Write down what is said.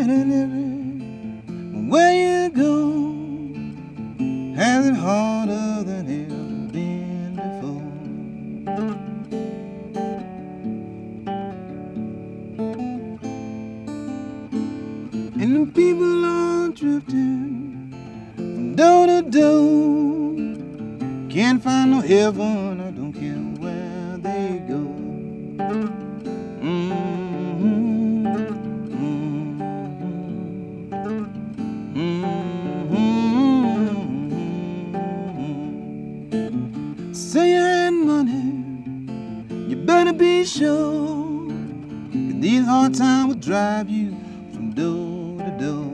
and everywhere you go has it harder than ever been before. And the people are drifting from door to door, can't find no heaven, I don't care where they go. Say you had money, you better be sure, 'cause these hard times will drive you from door to door.